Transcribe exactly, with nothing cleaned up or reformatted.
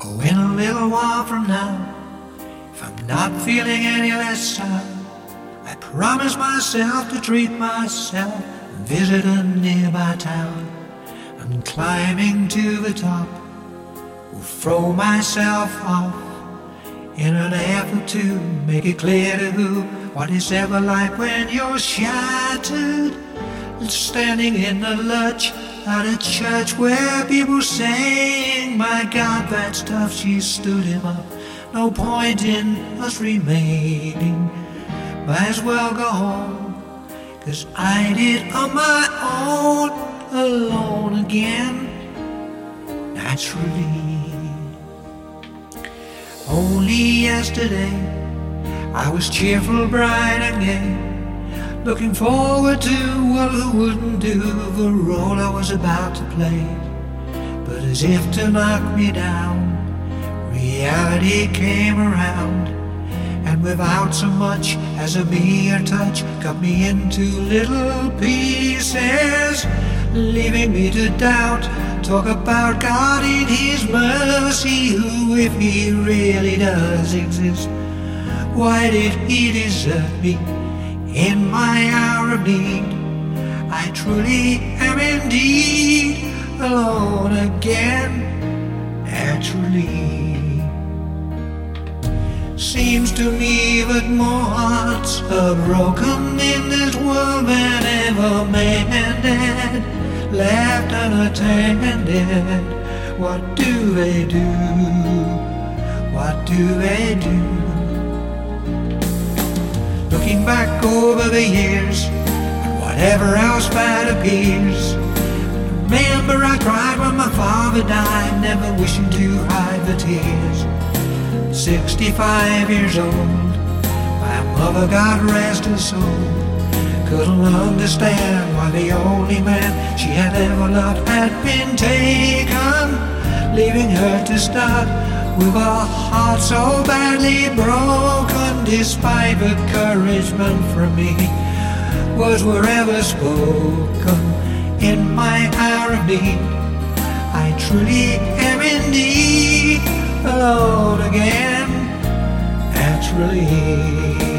Oh, in a little while from now, if I'm not feeling any less sad, I promise myself to treat myself and visit a nearby town. And climbing to the top, will throw myself off in an effort to make it clear to who what it's ever like when you're shattered, standing in the lurch at a church where people saying, my God, that's tough, she stood him up. No point in us remaining, might as well go home, 'cause I did on my own, alone again, naturally. Only yesterday I was cheerful, bright and gay, looking forward to what I wouldn't do the role I was about to play. But as if to knock me down, reality came around, and without so much as a mere touch, cut me into little pieces, leaving me to doubt. Talk about God in His mercy, who, if He really does exist, why did He desert me in my hour of need? I truly am indeed alone again, naturally. Seems to me that more hearts are broken in this world than ever mended, left unattended. What do they do? What do they do? Looking back over the years, and whatever else bad appears, remember I cried when my father died, never wishing to hide the tears. Sixty-five years old, my mother, God rest her soul, couldn't understand why the only man she had ever loved had been taken, leaving her to start with a heart so badly broken. Despite the encouragement from me, words were ever spoken in my hour of need. I truly am indeed alone again, naturally.